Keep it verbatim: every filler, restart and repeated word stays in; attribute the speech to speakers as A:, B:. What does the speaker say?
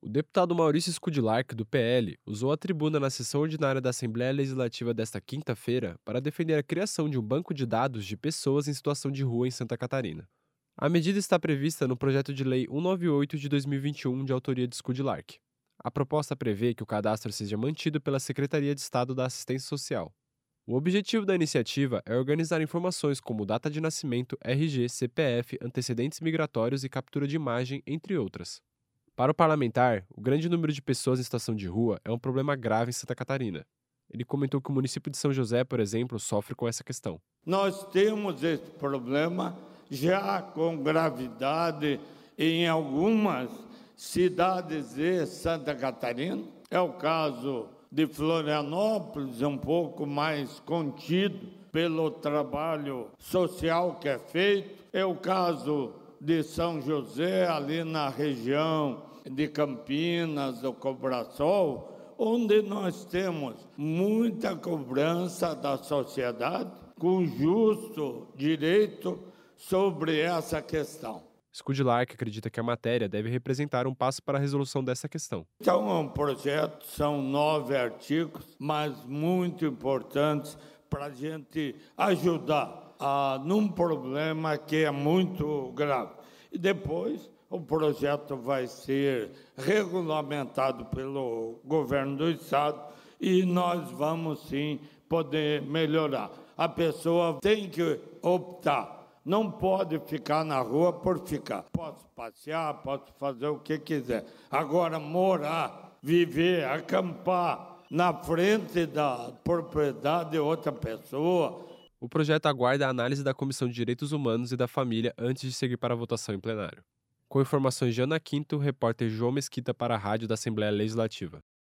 A: O deputado Maurício Scudlark, do P L, usou a tribuna na sessão ordinária da Assembleia Legislativa desta quinta-feira para defender a criação de um banco de dados de pessoas em situação de rua em Santa Catarina. A medida está prevista no projeto de lei cento e noventa e oito de dois mil e vinte e um, de autoria de Scudlark. A proposta prevê que o cadastro seja mantido pela Secretaria de Estado da Assistência Social. O objetivo da iniciativa é organizar informações como data de nascimento, R G, C P F, antecedentes migratórios e captura de imagem, entre outras. Para o parlamentar, o grande número de pessoas em situação de rua é um problema grave em Santa Catarina. Ele comentou que o município de São José, por exemplo, sofre com essa questão.
B: Nós temos esse problema já com gravidade em algumas cidades de Santa Catarina. É o caso de Florianópolis, um pouco mais contido pelo trabalho social que é feito. É o caso de São José, ali na região de Campinas, do Cobrasol, onde nós temos muita cobrança da sociedade, com justo direito sobre essa questão.
A: Scudlark acredita que a matéria deve representar um passo para a resolução dessa questão.
B: Então, é um projeto, são nove artigos, mas muito importantes para a gente ajudar a, num problema que é muito grave. E depois o projeto vai ser regulamentado pelo governo do estado e nós vamos sim poder melhorar. A pessoa tem que optar. Não pode ficar na rua por ficar. Posso passear, posso fazer o que quiser. Agora, morar, viver, acampar na frente da propriedade de outra pessoa.
A: O projeto aguarda a análise da Comissão de Direitos Humanos e da Família antes de seguir para a votação em plenário. Com informações de Ana Quinto, repórter João Mesquita para a Rádio da Assembleia Legislativa.